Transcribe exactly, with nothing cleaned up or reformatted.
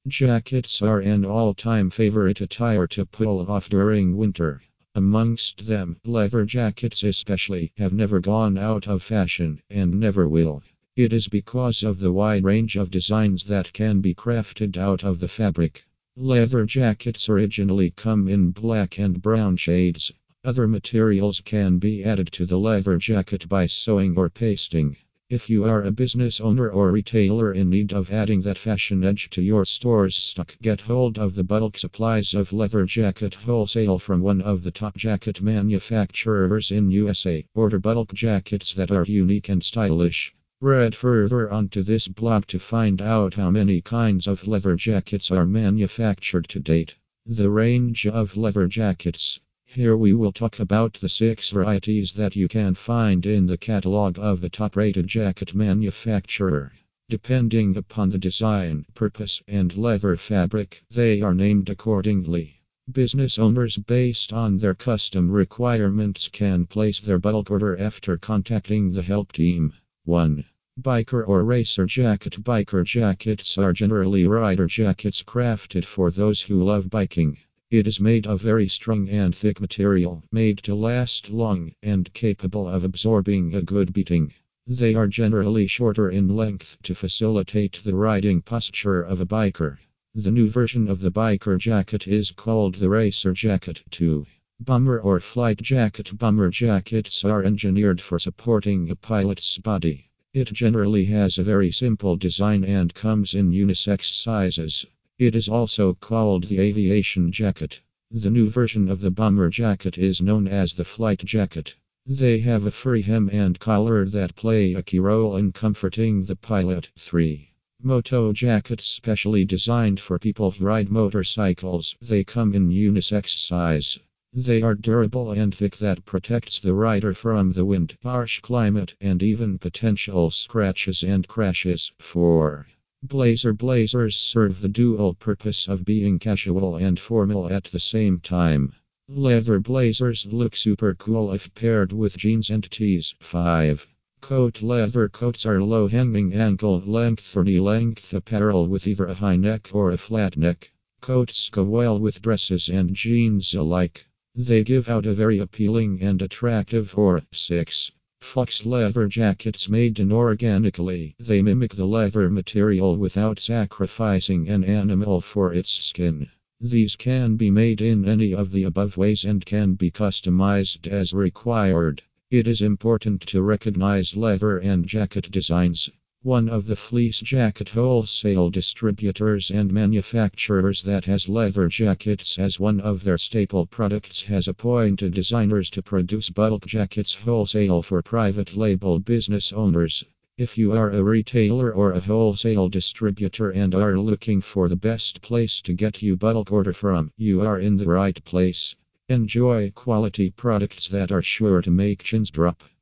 Jackets are an all-time favorite attire to pull off during winter. Amongst them, leather jackets especially have never gone out of fashion and never will. It is because of the wide range of designs that can be crafted out of the fabric. Leather jackets originally come in black and brown shades. Other materials can be added to the leather jacket by sewing or pasting. If you are a business owner or retailer in need of adding that fashion edge to your store's stock, get hold of the bulk supplies of leather jacket wholesale from one of the top jacket manufacturers in U S A. Order bulk jackets that are unique and stylish. Read further onto this blog to find out how many kinds of leather jackets are manufactured to date. The range of leather jackets. Here we will talk about the six varieties that you can find in the catalog of the top-rated jacket manufacturer. Depending upon the design, purpose, and leather fabric, they are named accordingly. Business owners, based on their custom requirements, can place their bulk order after contacting the help team. one. Biker or racer jacket. Biker jackets are generally rider jackets crafted for those who love biking. It is made of very strong and thick material, made to last long, and capable of absorbing a good beating. They are generally shorter in length to facilitate the riding posture of a biker. The new version of the biker jacket is called the racer jacket. two. Bomber or flight jacket. Bomber jackets are engineered for supporting a pilot's body. It generally has a very simple design and comes in unisex sizes. It is also called the aviation jacket. The new version of the bomber jacket is known as the flight jacket. They have a furry hem and collar that play a key role in comforting the pilot. three. Moto jackets, specially designed for people who ride motorcycles. They come in unisex size. They are durable and thick that protects the rider from the wind, harsh climate, and even potential scratches and crashes. four. Blazer. Blazers serve the dual purpose of being casual and formal at the same time. Leather blazers look super cool if paired with jeans and tees. five. Coat. Leather coats are low-hanging ankle-length or knee-length apparel with either a high neck or a flat neck. Coats go well with dresses and jeans alike. They give out a very appealing and attractive aura. six. Fox leather jackets made inorganically. They mimic the leather material without sacrificing an animal for its skin. These can be made in any of the above ways and can be customized as required. It is important to recognize leather and jacket designs. One of the fleece jacket wholesale distributors and manufacturers that has leather jackets as one of their staple products has appointed designers to produce bulk jackets wholesale for private label business owners. If you are a retailer or a wholesale distributor and are looking for the best place to get you bulk order from, you are in the right place. Enjoy quality products that are sure to make chins drop.